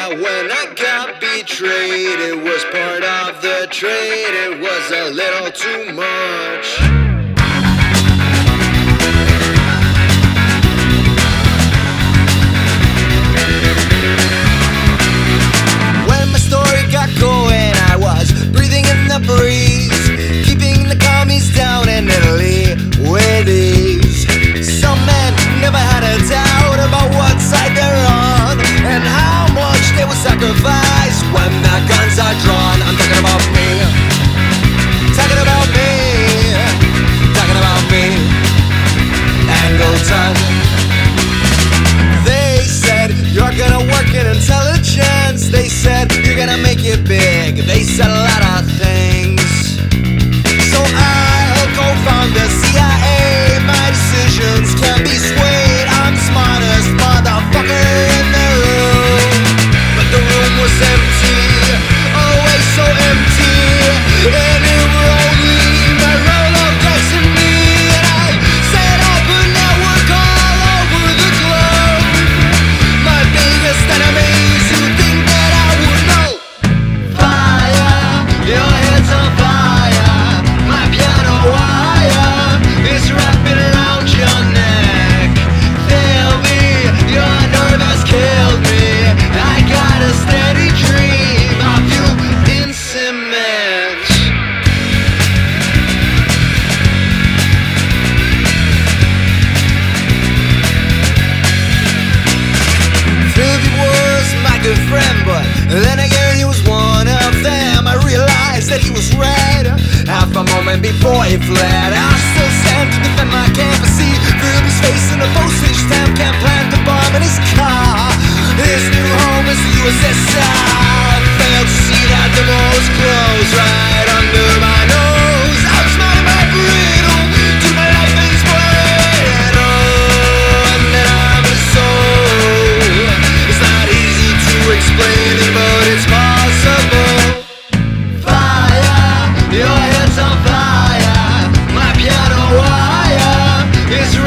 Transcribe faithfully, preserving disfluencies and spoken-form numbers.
that when I got betrayed, it was part of the trade, it was a little too much. When my story got going, I was breathing in the breeze, keeping the commies down in Italy with ease. Some men never had a doubt about what side they're on and how much they would sacrifice when the guns are drawn. I'm talking about me, talking about me, talking about me, Angleton. They said you're gonna work in intelligence, they said you're gonna make it big, they said a lot of things. So I'll go found the C I A, my decisions can't be swayed, I'm the smartest motherfucker in the room. But the room was empty, always so empty, and it were only my Rolodex and me. And I set up a network all over the globe, my biggest enemies who think that I would know. Fire, your head's on fire, my piano wire is wrapping around your neck. Tell me your nerve has killed me, I got a steady dream of you in cement. Philby was my good friend, but then again he was one of them. I realized that he was red half a moment before he fled. I still stand to defend my canvassy. Philby's face in a postage stamp can't plant the bomb in his car. His new home is the U S S R. Failed to see that the door was closed right under my nose. I was minding my riddle to my life and spoiled. Oh, and then I'm a soul. It's not easy to explain it, but it's possible. Fire, your head's on fire, my piano wire is